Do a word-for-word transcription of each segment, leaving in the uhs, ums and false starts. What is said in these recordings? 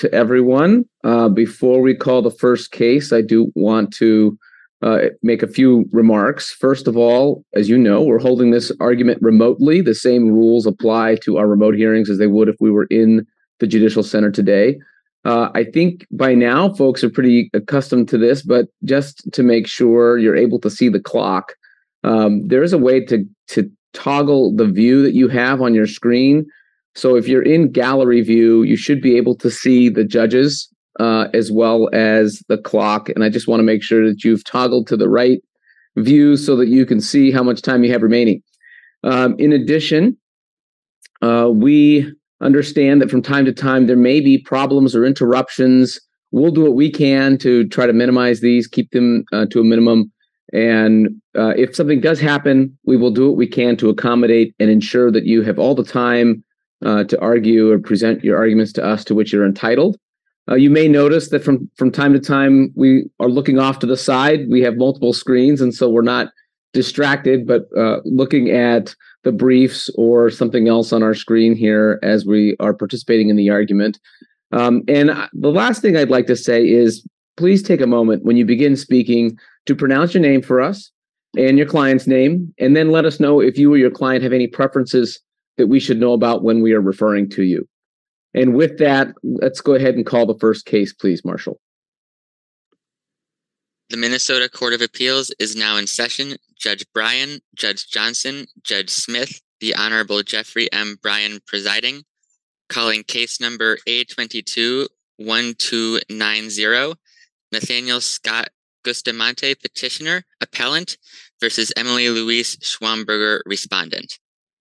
to everyone. Uh, before we call the first case, I do want to uh, make a few remarks. First of all, as you know, we're holding this argument remotely. The same rules apply to our remote hearings as they would if we were in the Judicial Center today. Uh, I think by now folks are pretty accustomed to this, but just to make sure you're able to see the clock, um, there is a way to, to toggle the view that you have on your screen. So if you're in gallery view, you should be able to see the judges uh, as well as the clock. And I just want to make sure that you've toggled to the right view so that you can see how much time you have remaining. Um, in addition, uh, we understand that from time to time there may be problems or interruptions. We'll do what we can to try to minimize these, keep them uh, to a minimum. And uh, if something does happen, we will do what we can to accommodate and ensure that you have all the time uh, to argue or present your arguments to us to which you're entitled. Uh, you may notice that from, from time to time we are looking off to the side. We have multiple screens, and so we're not distracted, but uh, looking at the briefs or something else on our screen here as we are participating in the argument. Um, and the last thing I'd like to say is please take a moment when you begin speaking to pronounce your name for us and your client's name, and then let us know if you or your client have any preferences that we should know about when we are referring to you. And with that, let's go ahead and call the first case, please, Marshall. The Minnesota Court of Appeals is now in session. Judge Bryan, Judge Johnson, Judge Smith, the Honorable Jeffrey M. Bryan presiding, calling case number A twenty-two one two nine zero, Nathaniel Scott Bustamante, petitioner, appellant, versus Emily Louise Schwamberger, respondent.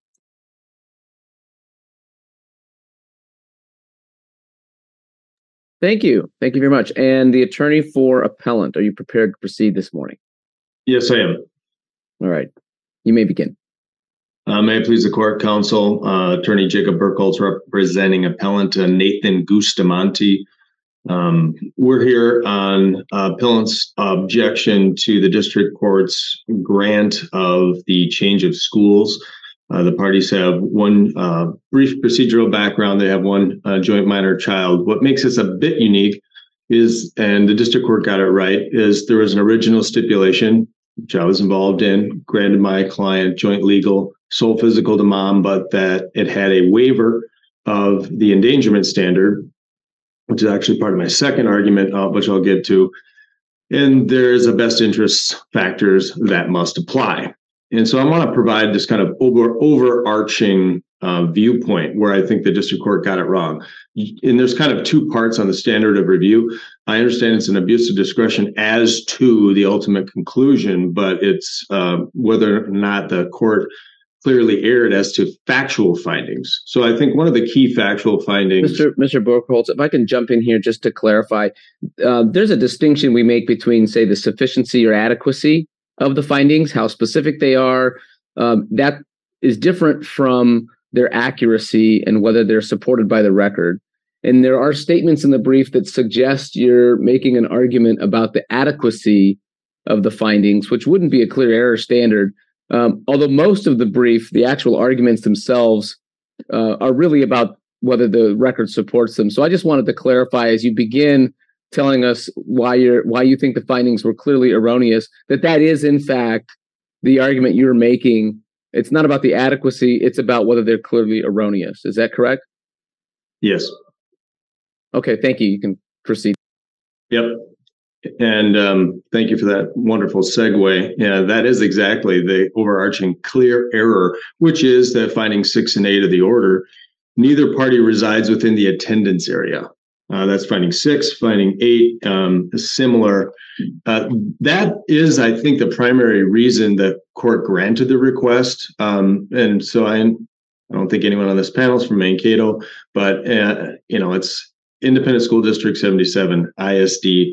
Thank you. Thank you very much. And the attorney for appellant, are you prepared to proceed this morning? Yes, I am. All right. You may begin. Uh, may it please the court, counsel, uh, Attorney Jacob Burkholz representing appellant uh, Nathan Bustamante. Um, we're here on uh, appellant's objection to the district court's grant of the change of schools. Uh, the parties have one uh, brief procedural background. They have one uh, joint minor child. What makes this a bit unique is, and the district court got it right, is there was an original stipulation, which I was involved in, granted my client joint legal, sole physical to mom, but that it had a waiver of the endangerment standard, which is actually part of my second argument, uh, which I'll get to. And there's a best interest factors that must apply. And so I want to provide this kind of over, overarching uh, viewpoint where I think the district court got it wrong. And there's kind of two parts on the standard of review. I understand it's an abuse of discretion as to the ultimate conclusion, but it's uh, whether or not the court clearly erred as to factual findings. So I think one of the key factual findings... Mister Mister Burkholz, if I can jump in here just to clarify, uh, there's a distinction we make between, say, the sufficiency or adequacy of the findings, how specific they are. Um, that is different from their accuracy and whether they're supported by the record. And there are statements in the brief that suggest you're making an argument about the adequacy of the findings, which wouldn't be a clear error standard. Um, although most of the brief, the actual arguments themselves, uh, are really about whether the record supports them. So I just wanted to clarify as you begin telling us why you're why you think the findings were clearly erroneous, that that is in fact the argument you're making. It's not about the adequacy, it's about whether they're clearly erroneous. Is that correct? Yes. Okay, thank you. You can proceed. Yep. And um, thank you for that wonderful segue. Yeah, that is exactly the overarching clear error, which is that finding six and eight of the order, neither party resides within the attendance area. Uh, that's finding six, finding eight, um, similar. Uh, that is, I think, the primary reason that court granted the request. Um, and so I, I don't think anyone on this panel is from Mankato, but, uh, you know, it's Independent School District seventy-seven, I S D.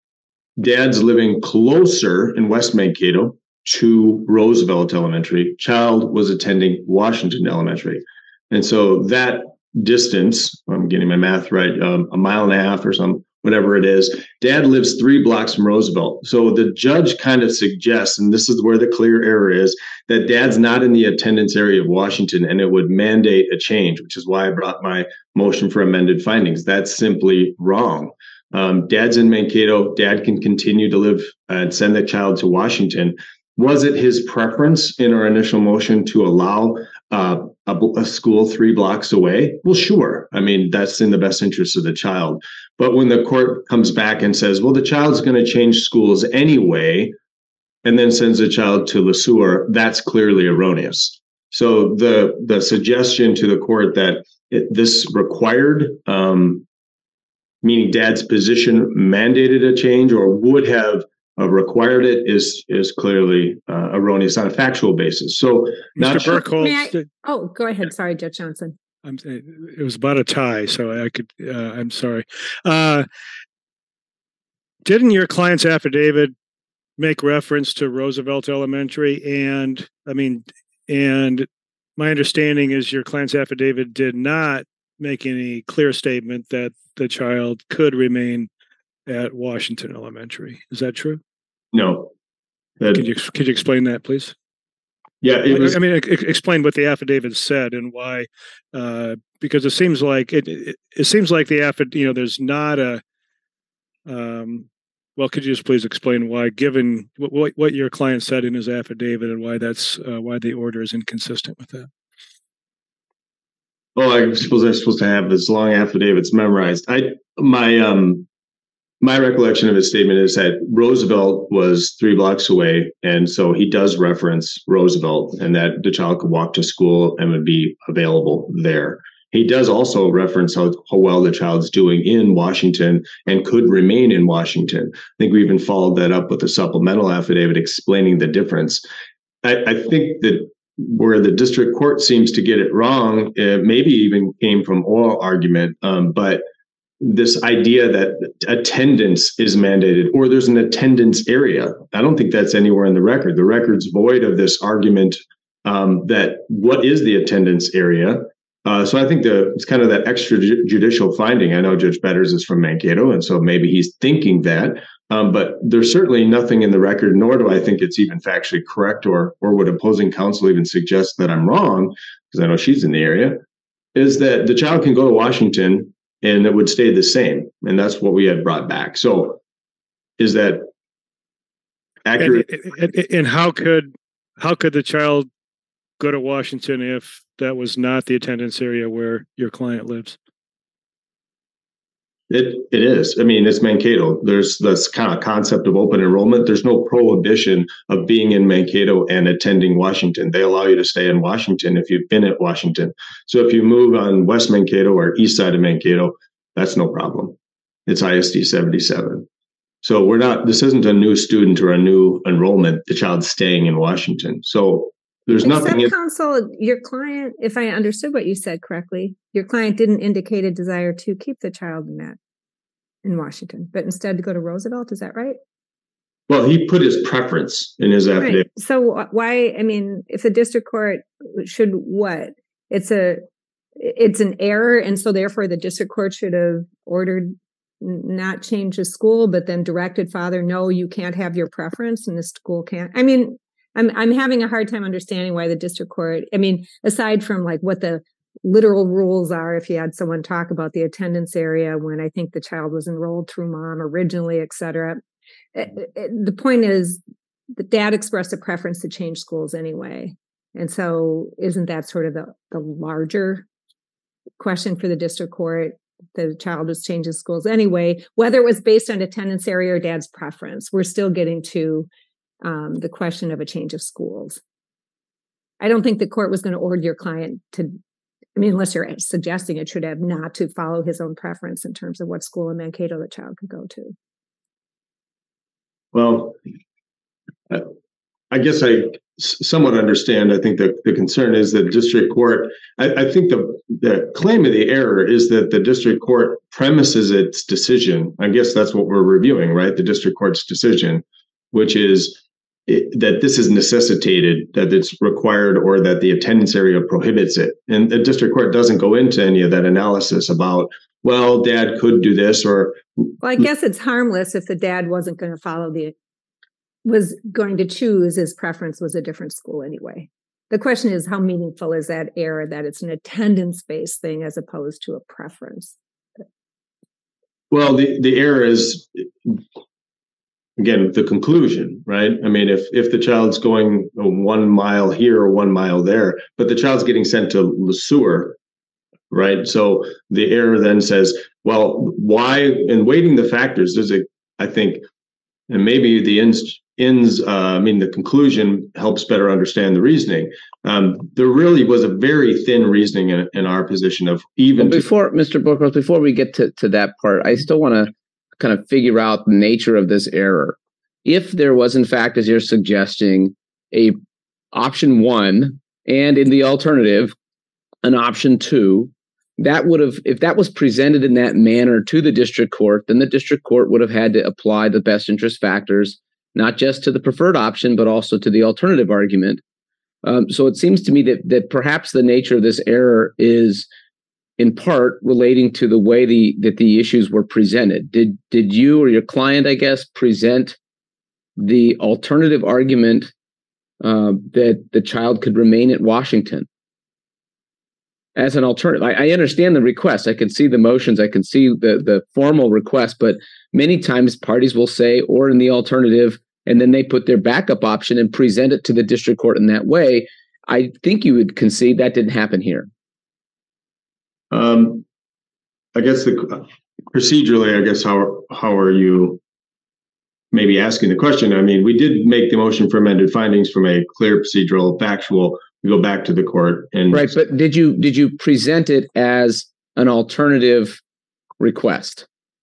Dad's living closer in West Mankato to Roosevelt Elementary. Child was attending Washington Elementary. And so that distance, I'm getting my math right, um, a mile and a half or some, whatever it is. Dad lives three blocks from Roosevelt. So the judge kind of suggests, and this is where the clear error is, that Dad's not in the attendance area of Washington, and it would mandate a change, which is why I brought my motion for amended findings. That's simply wrong. Um, Dad's in Mankato. Dad can continue to live and send the child to Washington. Was it his preference in our initial motion to allow uh, a, a school three blocks away? Well, sure. I mean, that's in the best interest of the child. But when the court comes back and says, well, the child's going to change schools anyway, and then sends the child to LeSueur, that's clearly erroneous. So the the suggestion to the court that it, this required, um, meaning Dad's position mandated a change or would have uh, required it, is is clearly uh, erroneous on a factual basis. So, Mister Burkholz, I, oh, go ahead. Sorry, Judge Johnson. I'm, it was about a tie, so I could. Uh, I'm sorry. Uh, didn't your client's affidavit make reference to Roosevelt Elementary? And I mean, and my understanding is your client's affidavit did not make any clear statement that the child could remain at Washington Elementary. Is that true? No. That, could you could you explain that, please? Yeah, it was, I mean, explain what the affidavit said and why, uh, because it seems like it, it. It seems like the affidavit. You know, there's not a. Um, well, could you just please explain why, given what what your client said in his affidavit, and why that's uh, why the order is inconsistent with that? Well, I suppose I'm supposed to have this long affidavits memorized. I my um. My recollection of his statement is that Roosevelt was three blocks away, and so he does reference Roosevelt and that the child could walk to school and would be available there. He does also reference how, how well the child's doing in Washington and could remain in Washington. I think we even followed that up with a supplemental affidavit explaining the difference. I, I think that where the district court seems to get it wrong, it maybe even came from oral argument, um, but this idea that attendance is mandated or there's an attendance area. I don't think that's anywhere in the record. The record's void of this argument um, that what is the attendance area? Uh, so I think the it's kind of that extrajudicial finding. I know Judge Betters is from Mankato, and so maybe he's thinking that. Um, but there's certainly nothing in the record, nor do I think it's even factually correct, or or would opposing counsel even suggest that I'm wrong, because I know she's in the area, is that the child can go to Washington and it would stay the same. And that's what we had brought back. So is that accurate? And, and, and how could how could the child go to Washington if that was not the attendance area where your client lives? It it is. I mean, it's Mankato. There's this kind of concept of open enrollment. There's no prohibition of being in Mankato and attending Washington. They allow you to stay in Washington if you've been at Washington. So if you move on West Mankato or east side of Mankato, that's no problem. It's I S D seventy-seven. So we're not, this isn't a new student or a new enrollment. The child's staying in Washington. So there's Except nothing. In- counsel, your client, if I understood what you said correctly, your client didn't indicate a desire to keep the child in that in Washington, but instead to go to Roosevelt. Is that right? Well, he put his preference in his affidavit. Right. So why? I mean, if the district court should what? It's a it's an error, and so therefore the district court should have ordered not change the school, but then directed father, no, you can't have your preference, and the school can't. I mean. I'm I'm having a hard time understanding why the district court, I mean, aside from like what the literal rules are, if you had someone talk about the attendance area when I think the child was enrolled through mom originally, et cetera. It, it, the point is the dad expressed a preference to change schools anyway. And so isn't that sort of the, the larger question for the district court? The child was changing schools anyway, whether it was based on attendance area or dad's preference. We're still getting to Um, the question of a change of schools. I don't think the court was going to order your client to, I mean, unless you're suggesting it should have not to follow his own preference in terms of what school in Mankato the child could go to. Well, I guess I somewhat understand. I think that the concern is that district court, I, I think the, the claim of the error is that the district court premises its decision. I guess that's what we're reviewing, right? The district court's decision, which is It, that this is necessitated, that it's required, or that the attendance area prohibits it. And the district court doesn't go into any of that analysis about well, dad could do this, or. Well, I guess it's harmless if the dad wasn't going to follow the, was going to choose, his preference was a different school anyway. The question is, how meaningful is that error that it's an attendance-based thing as opposed to a preference? Well, the, the error is, again, the conclusion, right? I mean, if if the child's going one mile here or one mile there, but the child's getting sent to Le Sueur, right? So the error then says, well, why? In weighting the factors, there's a, I think, and maybe the ins, ins uh, I mean, the conclusion helps better understand the reasoning. Um, there really was a very thin reasoning in, in our position of even well, before, to- Mister Burkholz, before we get to, to that part, I still want to kind of figure out the nature of this error. If there was, in fact, as you're suggesting, a option one, and in the alternative, an option two, that would have, if that was presented in that manner to the district court, then the district court would have had to apply the best interest factors, not just to the preferred option, but also to the alternative argument. Um, so it seems to me that that perhaps the nature of this error is in part relating to the way the that the issues were presented. Did did you or your client, I guess, present the alternative argument uh, that the child could remain at Washington as an alternative? I, I understand the request. I can see the motions. I can see the the formal request, but many times parties will say, or in the alternative, and then they put their backup option and present it to the district court in that way. I think you would concede that didn't happen here. Um, I guess the procedurally, I guess how how are you maybe asking the question? I mean, we did make the motion for amended findings from a clear procedural factual. We go back to the court and right. But did you did you present it as an alternative request,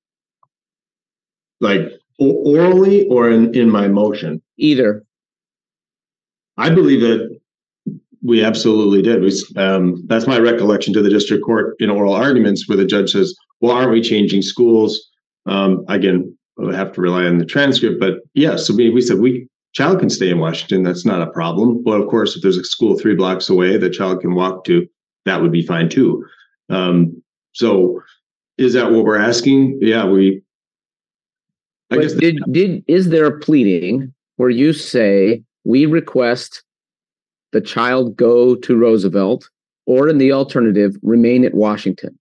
like orally or in, in my motion? Either. I believe that we absolutely did. We, um, that's my recollection to the district court in oral arguments where the judge says, well, aren't we changing schools? Um, again, we'll have to rely on the transcript, but yeah, so we, we said we child can stay in Washington. That's not a problem. Well, of course, if there's a school three blocks away the child can walk to, that would be fine too. Um, so is that what we're asking? Yeah, we, I but guess. Did, did, is there a pleading where you say we request the child go to Roosevelt, or in the alternative, remain at Washington?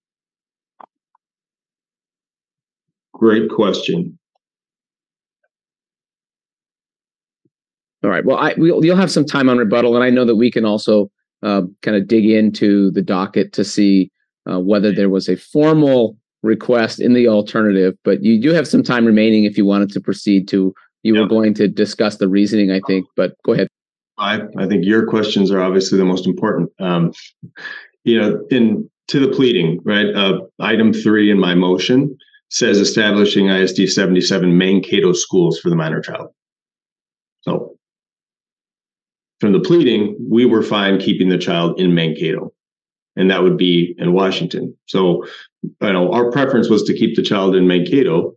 Great question. All right. Well, I we'll, you'll have some time on rebuttal, and I know that we can also uh, kind of dig into the docket to see uh, whether there was a formal request in the alternative. But you do have some time remaining if you wanted to proceed to. You yep. were going to discuss the reasoning, I think, but go ahead. I, I think your questions are obviously the most important. Um, you know, in to the pleading, right? Uh, item three in my motion says establishing I S D seventy-seven Mankato schools for the minor child. So from the pleading, we were fine keeping the child in Mankato, and that would be in Washington. So, you know, our preference was to keep the child in Mankato.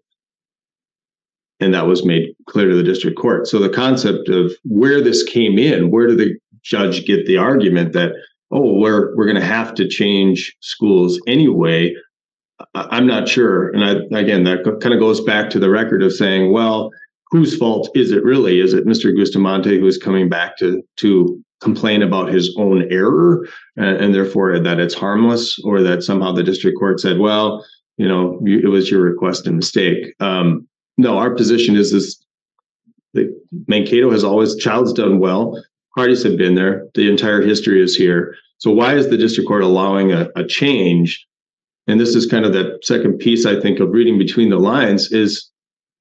And that was made clear to the district court. So the concept of where this came in, where did the judge get the argument that, oh, we're we're going to have to change schools anyway? I'm not sure. And I, again, that kind of goes back to the record of saying, well, whose fault is it really? Is it Mister Bustamante who is coming back to to complain about his own error and, and therefore that it's harmless, or that somehow the district court said, well, you know, you, it was your request and mistake? Um, No, our position is this: the Mankato has always, child's done well. Parties have been there. The entire history is here. So why is the district court allowing a, a change? And this is kind of that second piece, I think, of reading between the lines is,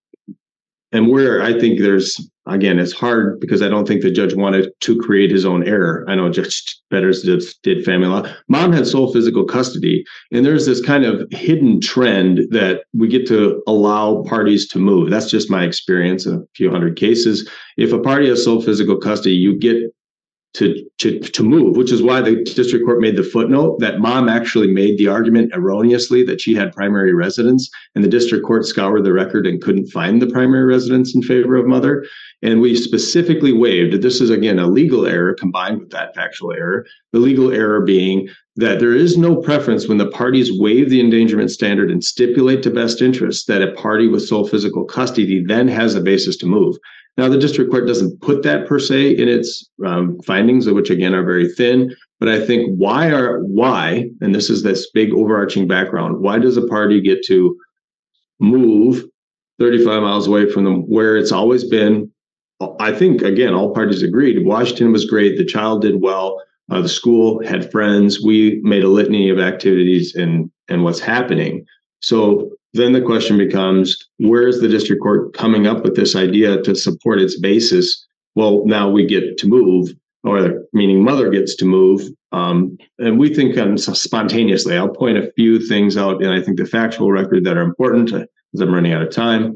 and where I think there's, again, it's hard because I don't think the judge wanted to create his own error. I know Judge Betters did, did family law. Mom had sole physical custody, and there's this kind of hidden trend that we get to allow parties to move. That's just my experience in a few hundred cases. If a party has sole physical custody, you get to, to, to move, which is why the district court made the footnote that mom actually made the argument erroneously that she had primary residence, and the district court scoured the record and couldn't find the primary residence in favor of mother. And we specifically waived, this is again a legal error combined with that factual error, the legal error being that there is no preference when the parties waive the endangerment standard and stipulate to best interest that a party with sole physical custody then has a basis to move. Now, the district court doesn't put that per se in its um, findings, which again are very thin. But I think why are why, and this is this big overarching background, why does a party get to move thirty-five miles away from them where it's always been? I think, again, all parties agreed. Washington was great. The child did well. Uh, the school had friends. We made a litany of activities and, and what's happening. So then the question becomes, where is the district court coming up with this idea to support its basis? Well, now we get to move, or meaning mother gets to move. Um, and we think um, spontaneously. I'll point a few things out, and I think the factual record that are important, because I'm running out of time.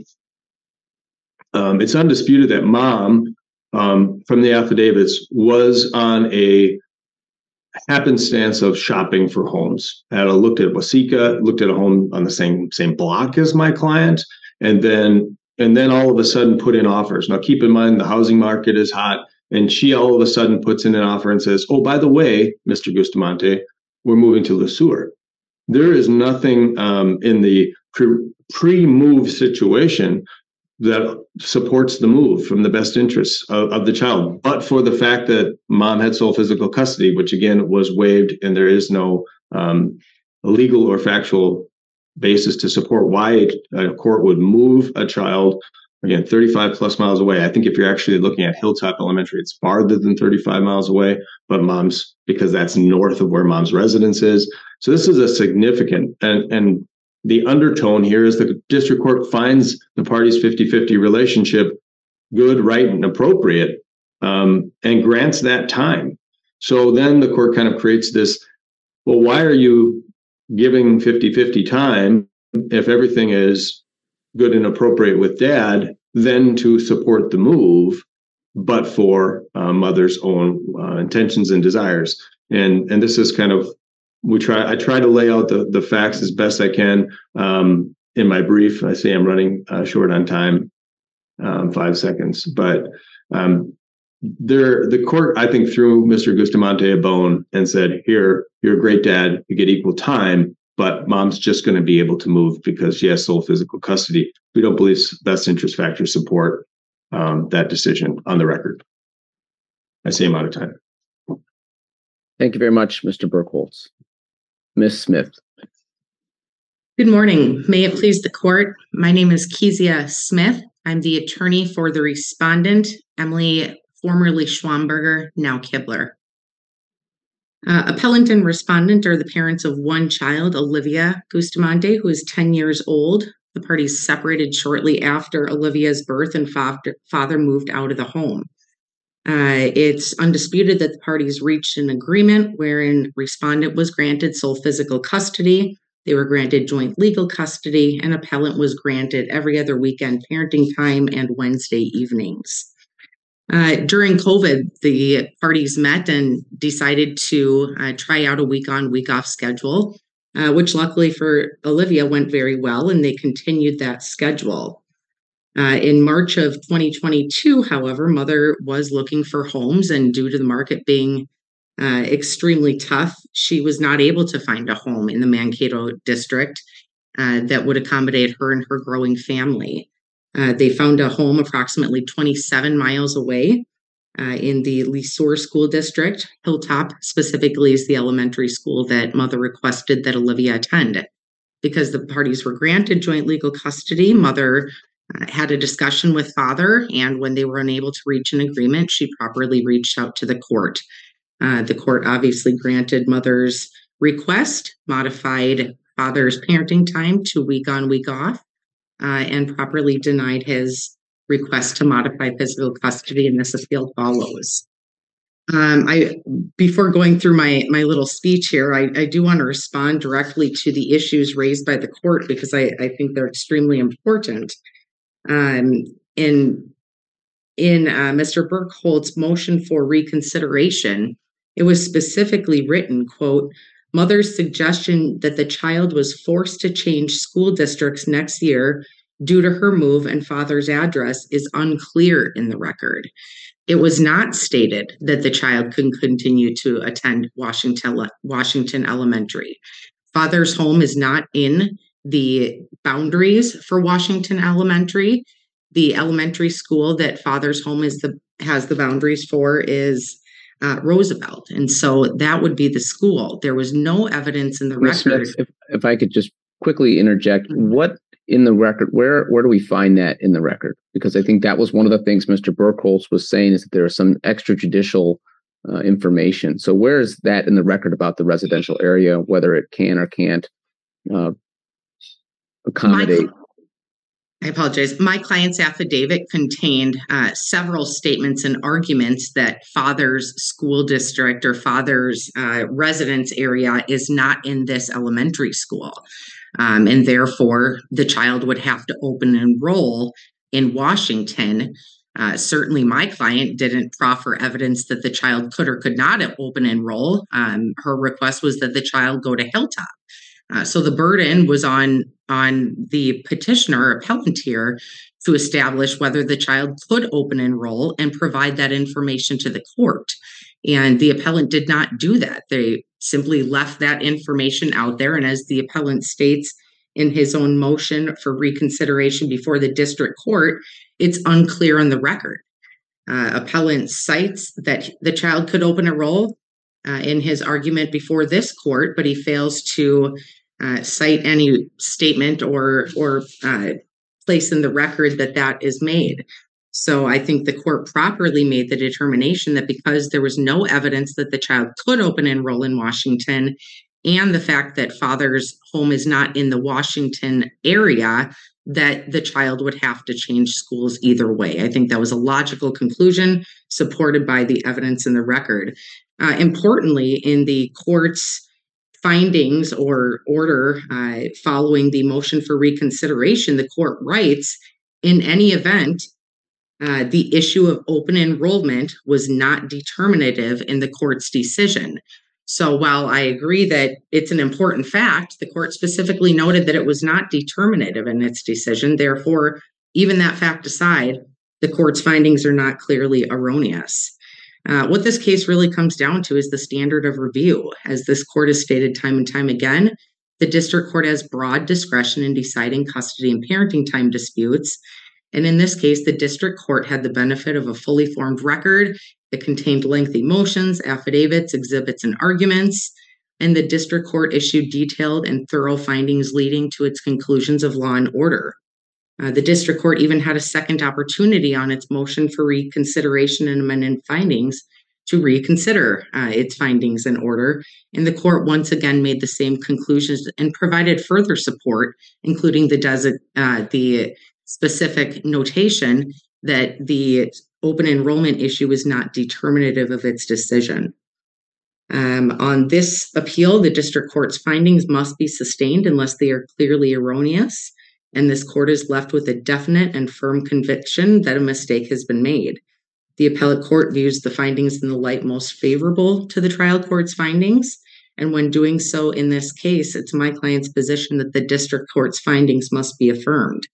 Um, it's undisputed that mom, um, from the affidavits, was on a happenstance of shopping for homes. Had a looked at Waseca, looked at a home on the same same block as my client, and then and then all of a sudden put in offers. Now, keep in mind the housing market is hot, and she all of a sudden puts in an offer and says, "Oh, by the way, Mister Gustamante, we're moving to Le Sueur." There is nothing um, in the pre- pre-move situation that supports the move from the best interests of, of the child, but for the fact that mom had sole physical custody, which again was waived, and there is no um, legal or factual basis to support why a court would move a child, again, thirty-five plus miles away. I think if you're actually looking at Hilltop Elementary, it's farther than thirty-five miles away, but mom's, because that's north of where mom's residence is. So this is a significant, and, and the undertone here is the district court finds the parties' fifty-fifty relationship good, right, and appropriate, um, and grants that time. So then the court kind of creates this, well, why are you giving fifty-fifty time if everything is good and appropriate with dad, then to support the move, but for uh, mother's own uh, intentions and desires? And, and this is kind of, We try. I try to lay out the, the facts as best I can um, in my brief. I say I'm running uh, short on time, um, five seconds. But um, there, the court, I think, threw Mister Gustamante a bone and said, "Here, you're a great dad. You get equal time, but mom's just going to be able to move because she has sole physical custody." We don't believe best interest factors support um, that decision on the record. I say I'm out of time. Thank you very much, Mister Burkholz. Miz Smith. Good morning. May it please the court. My name is Kezia Smith. I'm the attorney for the respondent, Emily, formerly Schwamberger, now Kibler. Uh, appellant and respondent are the parents of one child, Olivia Gustamante, who is ten years old. The parties separated shortly after Olivia's birth, and father, father moved out of the home. Uh, it's undisputed that the parties reached an agreement wherein respondent was granted sole physical custody, they were granted joint legal custody, and appellant was granted every other weekend parenting time and Wednesday evenings. Uh, during COVID, the parties met and decided to uh, try out a week-on, week-off schedule, uh, which luckily for Olivia went very well, and they continued that schedule. Uh, in March of twenty twenty-two, however, mother was looking for homes, and due to the market being uh, extremely tough, she was not able to find a home in the Mankato district uh, that would accommodate her and her growing family. Uh, they found a home approximately twenty-seven miles away uh, in the Le Sueur School District. Hilltop specifically is the elementary school that mother requested that Olivia attend. Because the parties were granted joint legal custody, mother Uh, had a discussion with father, and when they were unable to reach an agreement, she properly reached out to the court. Uh, the court obviously granted mother's request, modified father's parenting time to week on, week off, uh, and properly denied his request to modify physical custody, and this appeal follows. Um, I, before going through my my little speech here, I, I do want to respond directly to the issues raised by the court because I, I think they're extremely important. Um, in in uh, Mister Burkholz's motion for reconsideration, it was specifically written, quote, "Mother's suggestion that the child was forced to change school districts next year due to her move and father's address is unclear in the record." It was not stated that the child could continue to attend Washington, Washington Elementary. Father's home is not in the boundaries for Washington Elementary. The elementary school that Father's home is the has the boundaries for is uh, Roosevelt, and so that would be the school. There was no evidence in the Miz record. Smith, if, if I could just quickly interject, what in the record, where where do we find that in the record? Because I think that was one of the things Mister Burkholz was saying, is that there is some extrajudicial uh, information. So where is that in the record about the residential area, whether it can or can't uh, accommodate? My, I apologize. My client's affidavit contained uh, several statements and arguments that Father's school district or Father's uh, residence area is not in this elementary school. Um, and therefore, the child would have to open enroll in Washington. Uh, certainly, my client didn't proffer evidence that the child could or could not open enroll. Um, her request was that the child go to Hilltop. Uh, so the burden was on, on the petitioner or appellant here to establish whether the child could open enroll and provide that information to the court. And the appellant did not do that. They simply left that information out there. And as the appellant states in his own motion for reconsideration before the district court, it's unclear on the record. Uh, appellant cites that the child could open enroll uh, in his argument before this court, but he fails to uh, cite any statement or, or uh, place in the record that that is made. So I think the court properly made the determination that because there was no evidence that the child could open enroll in Washington, and the fact that Father's home is not in the Washington area, that the child would have to change schools either way. I think that was a logical conclusion supported by the evidence in the record. Uh, importantly, in the court's findings or order uh, following the motion for reconsideration, the court writes, in any event, Uh, the issue of open enrollment was not determinative in the court's decision. So while I agree that it's an important fact, the court specifically noted that it was not determinative in its decision. Therefore, even that fact aside, the court's findings are not clearly erroneous. Uh, what this case really comes down to is the standard of review. As this court has stated time and time again, the district court has broad discretion in deciding custody and parenting time disputes. And in this case, the district court had the benefit of a fully formed record that contained lengthy motions, affidavits, exhibits, and arguments. And the district court issued detailed and thorough findings leading to its conclusions of law and order. Uh, the district court even had a second opportunity on its motion for reconsideration and amendment findings to reconsider uh, its findings and order. And the court once again made the same conclusions and provided further support, including the des- uh, the specific notation that the open enrollment issue is not determinative of its decision. Um, on this appeal, the district court's findings must be sustained unless they are clearly erroneous, and this court is left with a definite and firm conviction that a mistake has been made. The appellate court views the findings in the light most favorable to the trial court's findings, and when doing so in this case, it's my client's position that the district court's findings must be affirmed.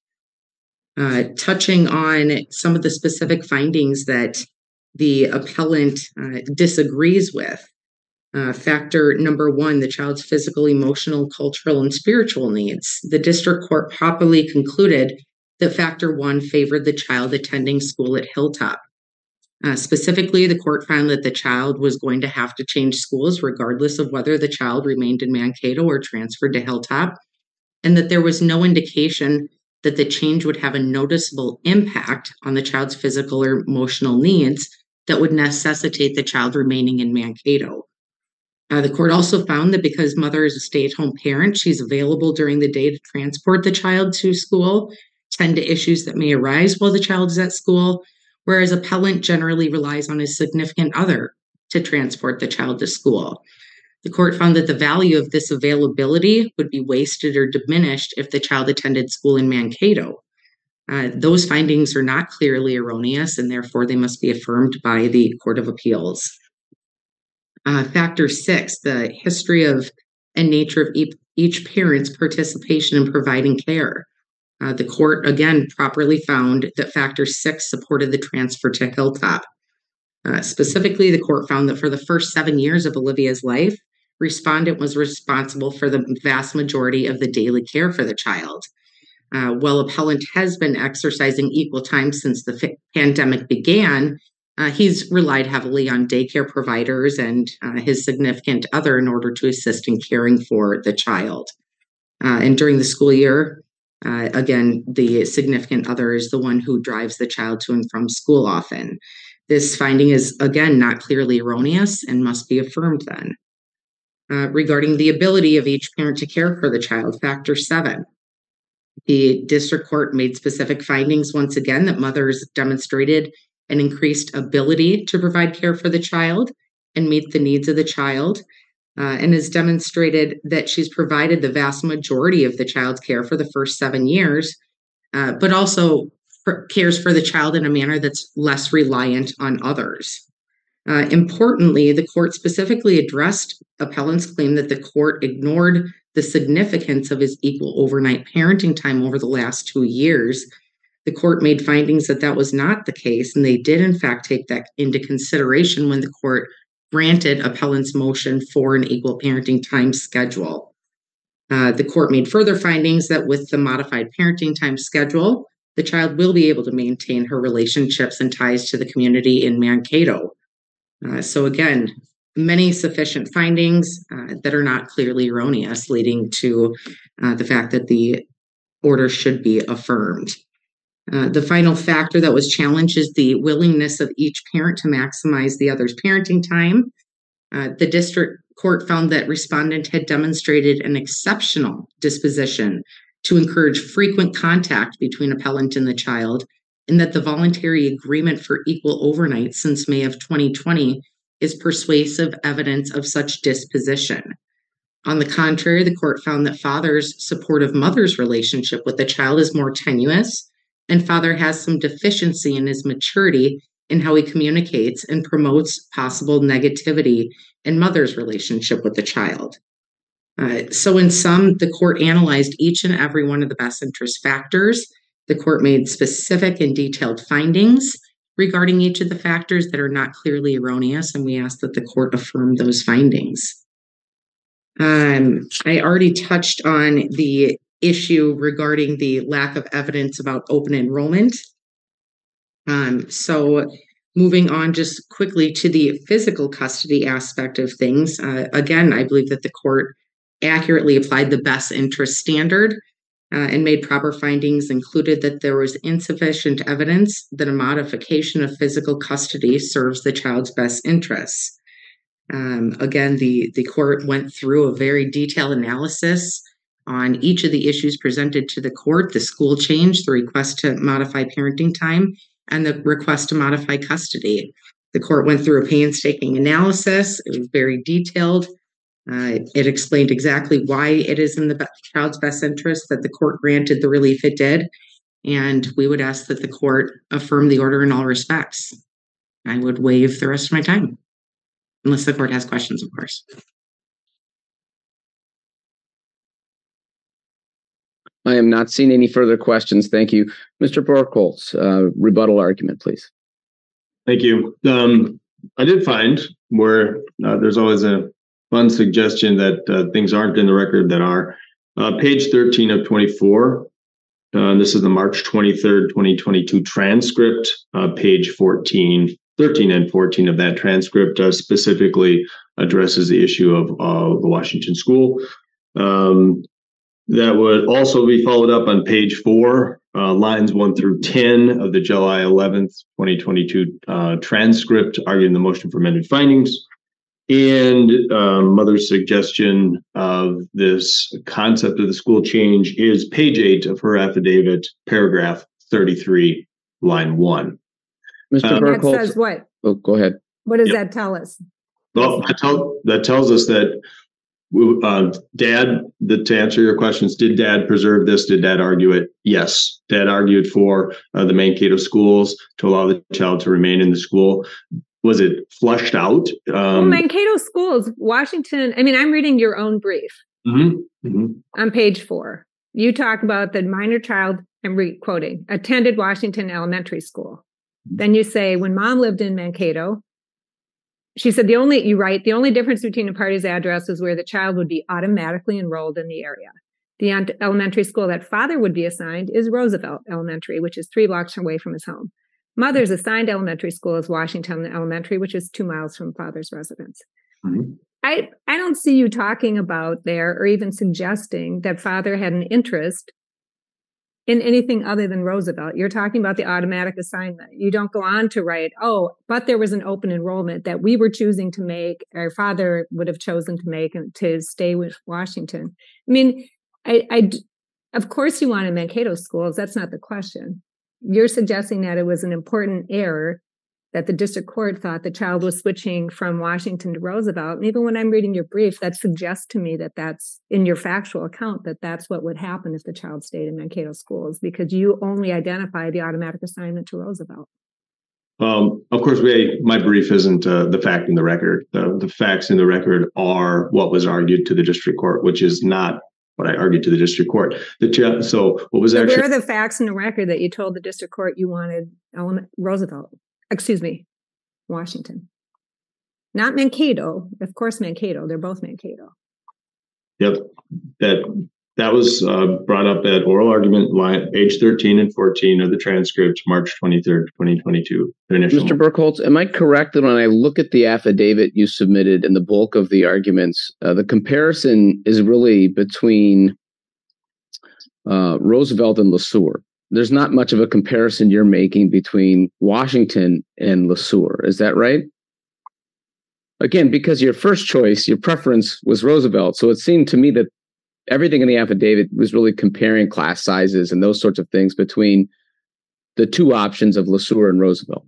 Uh, touching on some of the specific findings that the appellant uh, disagrees with. Uh, factor number one, the child's physical, emotional, cultural, and spiritual needs. The district court properly concluded that factor one favored the child attending school at Hilltop. Uh, specifically, the court found that the child was going to have to change schools regardless of whether the child remained in Mankato or transferred to Hilltop, and that there was no indication that the change would have a noticeable impact on the child's physical or emotional needs that would necessitate the child remaining in Mankato. Uh, the court also found that because mother is a stay-at-home parent, she's available during the day to transport the child to school, tend to issues that may arise while the child is at school, whereas appellant generally relies on his significant other to transport the child to school. The court found that the value of this availability would be wasted or diminished if the child attended school in Mankato. Uh, those findings are not clearly erroneous, and therefore they must be affirmed by the Court of Appeals. Uh, factor six, the history of and nature of each, each parent's participation in providing care. Uh, the court, again, properly found that factor six supported the transfer to Hilltop. Uh, specifically, the court found that for the first seven years of Olivia's life, respondent was responsible for the vast majority of the daily care for the child. Uh, while appellant has been exercising equal time since the f- pandemic began, uh, he's relied heavily on daycare providers and uh, his significant other in order to assist in caring for the child. Uh, and during the school year, uh, again, the significant other is the one who drives the child to and from school often. This finding is, again, not clearly erroneous and must be affirmed then. Uh, regarding the ability of each parent to care for the child, factor seven. The district court made specific findings once again that mothers demonstrated an increased ability to provide care for the child and meet the needs of the child, uh, and has demonstrated that she's provided the vast majority of the child's care for the first seven years, uh, but also for, cares for the child in a manner that's less reliant on others. Uh, importantly, the court specifically addressed appellant's claim that the court ignored the significance of his equal overnight parenting time over the last two years. The court made findings that that was not the case, and they did, in fact, take that into consideration when the court granted appellant's motion for an equal parenting time schedule. Uh, the court made further findings that with the modified parenting time schedule, the child will be able to maintain her relationships and ties to the community in Mankato. Uh, so again, many sufficient findings uh, that are not clearly erroneous, leading to uh, the fact that the order should be affirmed. Uh, the final factor that was challenged is the willingness of each parent to maximize the other's parenting time. Uh, the district court found that respondent had demonstrated an exceptional disposition to encourage frequent contact between appellant and the child, and that the voluntary agreement for equal overnight since May of twenty twenty is persuasive evidence of such disposition. On the contrary, the court found that father's supportive mother's relationship with the child is more tenuous, and father has some deficiency in his maturity in how he communicates and promotes possible negativity in mother's relationship with the child. Uh, so in sum, the court analyzed each and every one of the best interest factors. The court made specific and detailed findings regarding each of the factors that are not clearly erroneous, and we ask that the court affirm those findings. Um, I already touched on the issue regarding the lack of evidence about open enrollment. Um, so moving on just quickly to the physical custody aspect of things, uh, again, I believe that the court accurately applied the best interest standard uh, and made proper findings, included that there was insufficient evidence that a modification of physical custody serves the child's best interests. Um, again, the, the court went through a very detailed analysis on each of the issues presented to the court: the school change, the request to modify parenting time, and the request to modify custody. The court went through a painstaking analysis. It was very detailed. Uh, it explained exactly why it is in the child's best interest that the court granted the relief it did. And we would ask that the court affirm the order in all respects. I would waive the rest of my time, unless the court has questions, of course. I am not seeing any further questions. Thank you. Mister Burkholz, uh, rebuttal argument, please. Thank you. Um, I did find where uh, there's always a fun suggestion that uh, things aren't in the record that are. Uh, page thirteen of twenty-four. Uh, this is the March twenty-third, twenty twenty-two transcript. Uh, page fourteen, thirteen and fourteen of that transcript uh, specifically addresses the issue of uh, the Washington school. Um, that would also be followed up on page four, uh, lines one through ten of the July eleventh, twenty twenty-two uh, transcript, arguing the motion for amended findings. And um, mother's suggestion of this concept of the school change is page eight of her affidavit, paragraph thirty-three, line one. Mister Um, That Burkholz. says what? Oh, go ahead. What does Yep. that tell us? Well, that, tell, that tells us that we, uh, Dad, the, to answer your questions, did Dad preserve this? Did Dad argue it? Yes. Dad argued for uh, the Mankato schools to allow the child to remain in the school. Was it flushed out? Um, Well, Mankato schools, Washington. I mean, I'm reading your own brief mhm, mhm. on page four. You talk about the minor child, I'm re quoting, attended Washington Elementary School. Then you say, when mom lived in Mankato, she said the only, you write, the only difference between the party's address is where the child would be automatically enrolled in the area. The elementary school that father would be assigned is Roosevelt Elementary, which is three blocks away from his home. Mother's assigned elementary school is Washington Elementary, which is two miles from father's residence. Mm-hmm. I, I don't see you talking about there or even suggesting that father had an interest in anything other than Roosevelt. You're talking about the automatic assignment. You don't go on to write, oh, but there was an open enrollment that we were choosing to make, our father would have chosen to make and to stay with Washington. I mean, I, I of course you want Mankato schools. That's not the question. You're suggesting that it was an important error that the district court thought the child was switching from Washington to Roosevelt. And even when I'm reading your brief, that suggests to me that that's in your factual account, that that's what would happen if the child stayed in Mankato schools, because you only identify the automatic assignment to Roosevelt. Um, of course, we, my brief isn't uh, the fact in the record. The, the facts in the record are what was argued to the district court, which is not what I argued to the district court. The, so what was so actually— where are the facts in the record that you told the district court you wanted element, Roosevelt? Excuse me, Washington. Not Mankato. Of course, Mankato. They're both Mankato. Yep. That that was uh, brought up at oral argument line, page thirteen and fourteen of the transcript, March twenty-third, twenty twenty-two. Mister Burkholz, am I correct that when I look at the affidavit you submitted and the bulk of the arguments, uh, the comparison is really between uh, Roosevelt and LeSueur? There's not much of a comparison you're making between Washington and LeSueur. Is that right? Again, because your first choice, your preference was Roosevelt. So it seemed to me that everything in the affidavit was really comparing class sizes and those sorts of things between the two options of LeSueur and Roosevelt.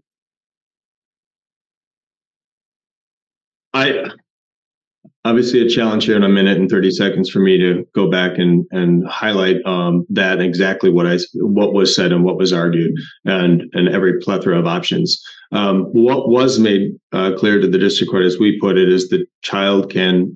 I obviously a challenge here in a minute and thirty seconds for me to go back and and highlight um, that exactly what I what was said and what was argued and and every plethora of options. Um, what was made uh, clear to the district court, as we put it, is the child can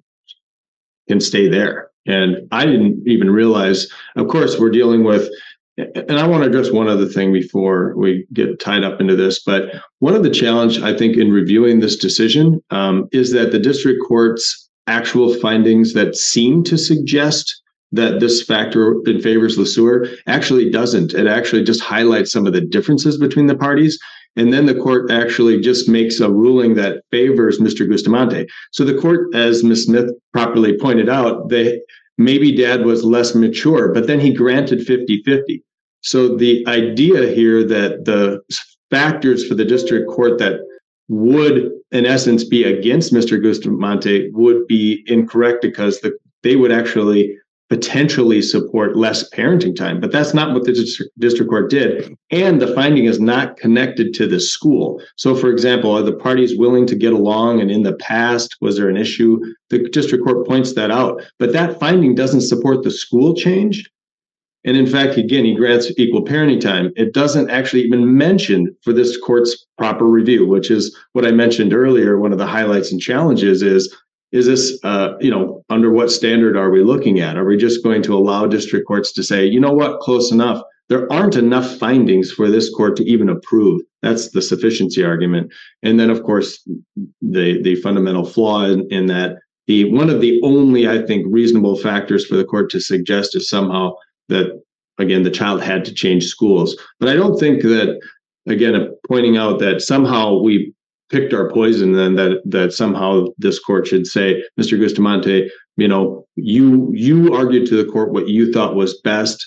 can stay there. And I didn't even realize. Of course, we're dealing with. And I want to address one other thing before we get tied up into this. But one of the challenge, I think, in reviewing this decision um, is that the district court's actual findings that seem to suggest that this factor in favors LeSueur actually doesn't. It actually just highlights some of the differences between the parties. And then the court actually just makes a ruling that favors Mister Bustamante. So the court, as Miz Smith properly pointed out, they maybe dad was less mature, but then he granted fifty-fifty. So the idea here that the factors for the district court that would, in essence, be against Mister Bustamante would be incorrect because the, they would actually potentially support less parenting time. But that's not what the district, district court did. And the finding is not connected to the school. So, for example, are the parties willing to get along? And in the past, was there an issue? The district court points that out. But that finding doesn't support the school change. And in fact, again, he grants equal parenting time. It doesn't actually even mention for this court's proper review, which is what I mentioned earlier. One of the highlights and challenges is, is this, uh, you know, under what standard are we looking at? Are we just going to allow district courts to say, you know what, close enough? There aren't enough findings for this court to even approve. That's the sufficiency argument. And then, of course, the, the fundamental flaw in, in that the one of the only, I think, reasonable factors for the court to suggest is somehow that, again, the child had to change schools. But I don't think that, again, pointing out that somehow we picked our poison and that that somehow this court should say, Mister Bustamante, you know, you you argued to the court what you thought was best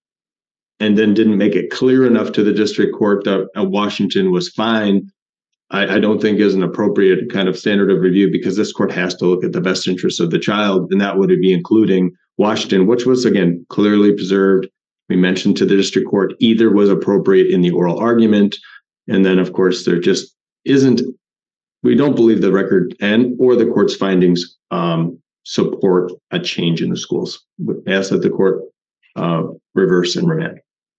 and then didn't make it clear enough to the district court that uh, Washington was fine. I, I don't think is an appropriate kind of standard of review, because this court has to look at the best interests of the child, and that would be including Washington, which was, again, clearly preserved. We mentioned to the district court either was appropriate in the oral argument. And then, of course, there just isn't, we don't believe the record and or the court's findings um, support a change in the schools. We ask that the court uh, reverse and remand.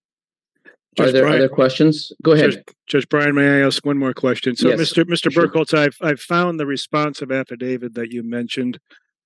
Are there Brian, other questions? Go ahead. Judge, Judge Brian, may I ask one more question? So, Yes, Mister Mister sure. Burkholz, I've I've found the responsive affidavit that you mentioned,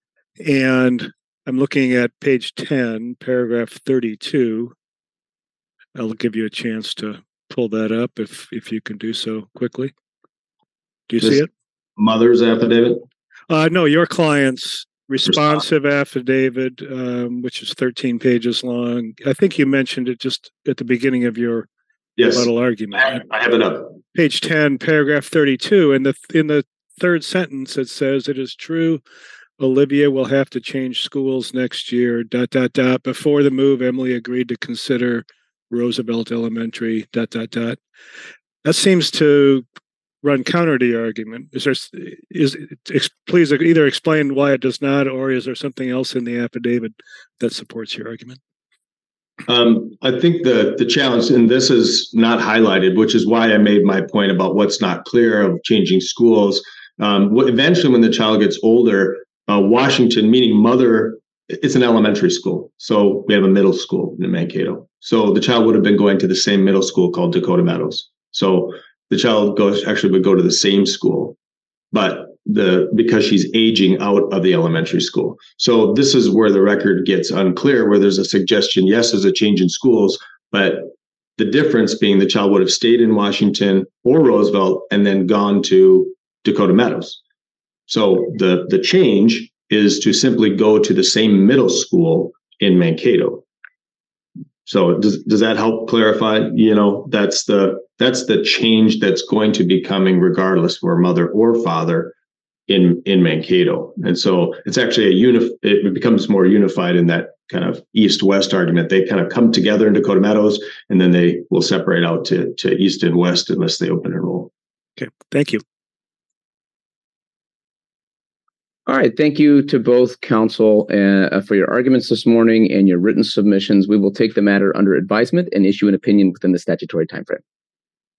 and I'm looking at page ten, paragraph thirty-two. I'll give you a chance to pull that up if if you can do so quickly. Do you This, see it? mother's affidavit? Uh, no, your client's responsive affidavit, um, which is thirteen pages long. I think you mentioned it just at the beginning of your Yes, rebuttal argument. I have, I have it up. Page ten, paragraph thirty-two. And the in the third sentence, it says, "It is true, Olivia will have to change schools next year, dot, dot, dot. Before the move, Emily agreed to consider Roosevelt Elementary, dot, dot, dot." That seems to run counter to your argument. Is there, is, ex, please either explain why it does not, or is there something else in the affidavit that supports your argument? Um, I think the the challenge, and this is not highlighted, which is why I made my point about what's not clear of changing schools. Um, what, eventually, when the child gets older, uh, Washington, meaning mother, it's an elementary school. So we have a middle school in Mankato. So the child would have been going to the same middle school called Dakota Meadows. So the child goes actually would go to the same school, but the because she's aging out of the elementary school. So this is where the record gets unclear, where there's a suggestion, yes, there's a change in schools, but the difference being the child would have stayed in Washington or Roosevelt and then gone to Dakota Meadows. So the, the change is to simply go to the same middle school in Mankato. So does does that help clarify? You know, that's the that's the change that's going to be coming regardless for mother or father in in Mankato. And so it's actually a unif it becomes more unified in that kind of east-west argument. They kind of come together in Dakota Meadows, and then they will separate out to, to east and west unless they open enroll. Okay, thank you. All right. Thank you to both counsel uh, for your arguments this morning and your written submissions. We will take the matter under advisement and issue an opinion within the statutory timeframe.